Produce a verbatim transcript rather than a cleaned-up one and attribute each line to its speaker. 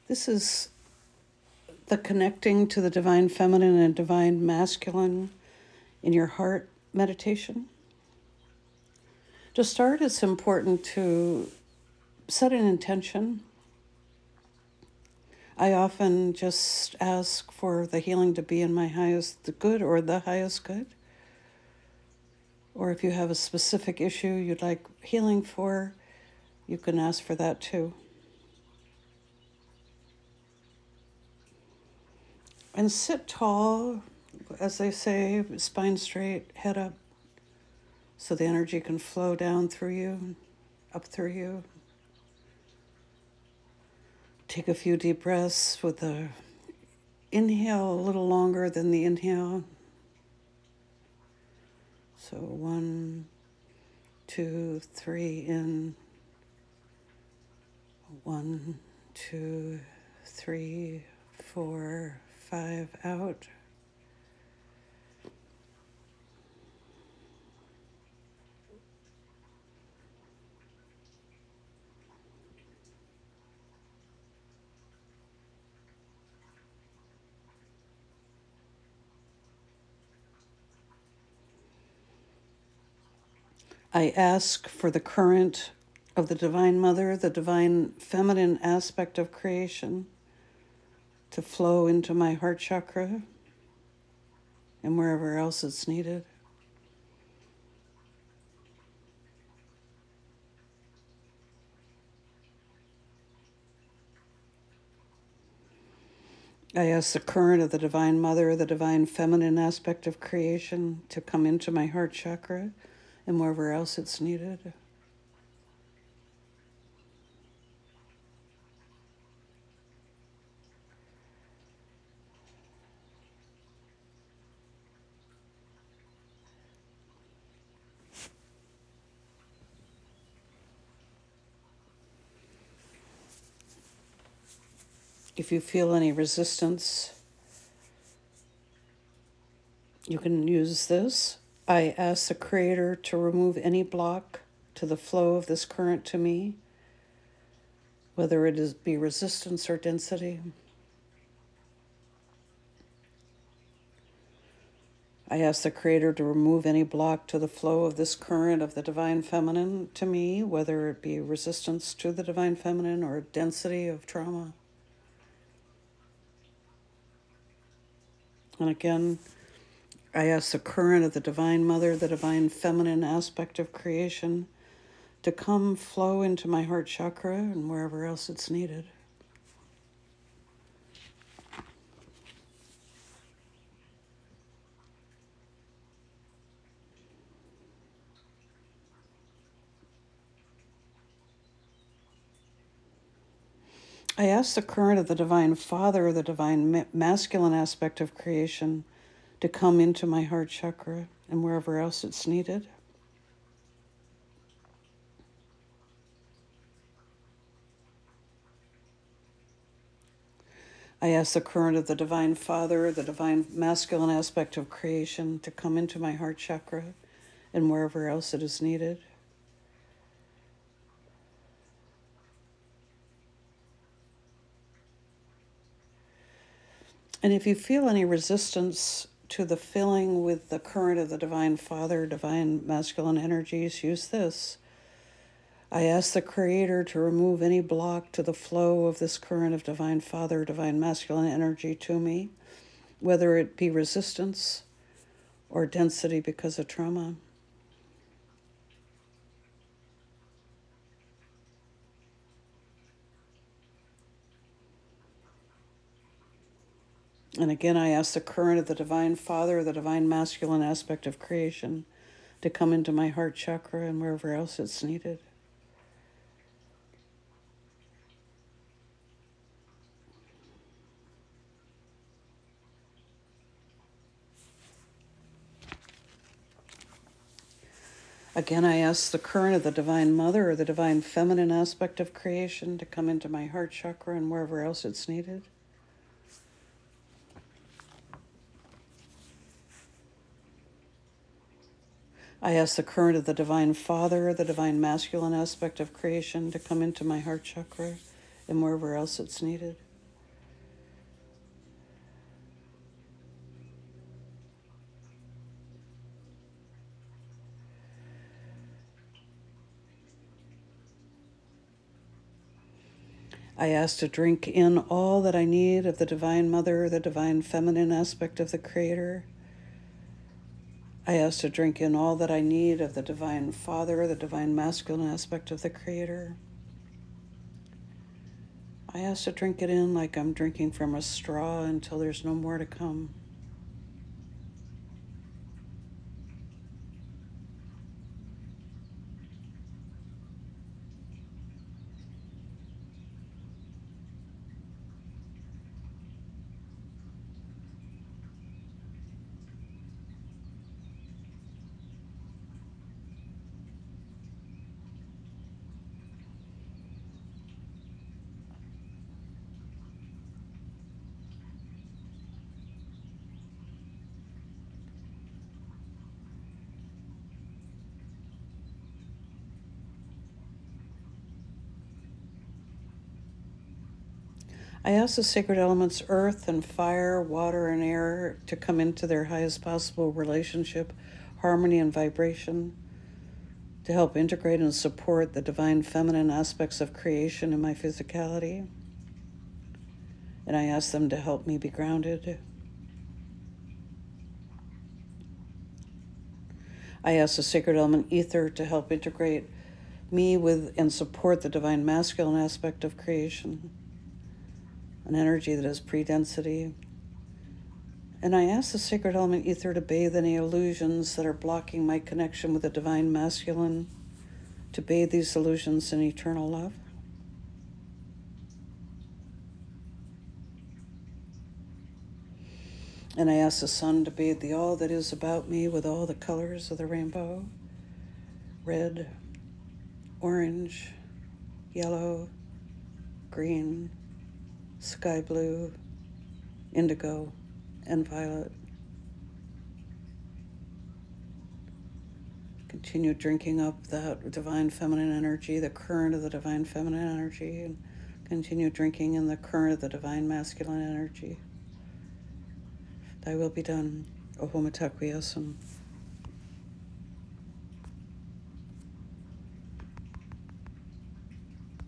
Speaker 1: This is the connecting to the divine feminine and divine masculine in your heart meditation. To start, it's important to set an intention. I often just ask for the healing to be in my highest good or the highest good. Or if you have a specific issue you'd like healing for, you can ask for that too. And sit tall, as they say, spine straight, head up, so the energy can flow down through you, up through you. Take a few deep breaths with the inhale a little longer than the inhale. So one, two, three in. One, two, three, four, five out. I ask for the current of the Divine Mother, the divine feminine aspect of creation, to flow into my heart chakra and wherever else it's needed. I ask the current of the Divine Mother, the divine feminine aspect of creation, to come into my heart chakra and wherever else it's needed. If you feel any resistance, you can use this. I ask the Creator to remove any block to the flow of this current to me, whether it is be resistance or density. I ask the Creator to remove any block to the flow of this current of the Divine Feminine to me, whether it be resistance to the Divine Feminine or density of trauma. And again, I ask the current of the Divine Mother, the Divine Feminine aspect of creation, to come flow into my heart chakra and wherever else it's needed. I ask the current of the Divine Father, the Divine ma- Masculine aspect of creation, to come into my heart chakra and wherever else it's needed. I ask the current of the Divine Father, the Divine Masculine aspect of creation, to come into my heart chakra and wherever else it is needed. And if you feel any resistance to the filling with the current of the Divine Father, Divine Masculine energies, use this. I ask the Creator to remove any block to the flow of this current of Divine Father, Divine Masculine energy to me, whether it be resistance or density because of trauma. And again, I ask the current of the Divine Father, the Divine Masculine aspect of creation, to come into my heart chakra and wherever else it's needed. Again, I ask the current of the Divine Mother or the Divine Feminine aspect of creation to come into my heart chakra and wherever else it's needed. I ask the current of the Divine Father, the Divine Masculine aspect of creation, to come into my heart chakra and wherever else it's needed. I ask to drink in all that I need of the Divine Mother, the Divine Feminine aspect of the Creator. I ask to drink in all that I need of the Divine Father, the Divine Masculine aspect of the Creator. I ask to drink it in like I'm drinking from a straw until there's no more to come. I ask the sacred elements, earth and fire, water and air, to come into their highest possible relationship, harmony, and vibration, to help integrate and support the divine feminine aspects of creation in my physicality. And I ask them to help me be grounded. I ask the sacred element ether to help integrate me with and support the divine masculine aspect of creation, an energy that is pre-density. And I ask the sacred element ether to bathe any illusions that are blocking my connection with the divine masculine, to bathe these illusions in eternal love. And I ask the sun to bathe the all that is about me with all the colors of the rainbow: red, orange, yellow, green, sky blue, indigo, and violet. Continue drinking up that divine feminine energy, the current of the divine feminine energy, and continue drinking in the current of the divine masculine energy. Thy will be done. Ohumatakwiyasam.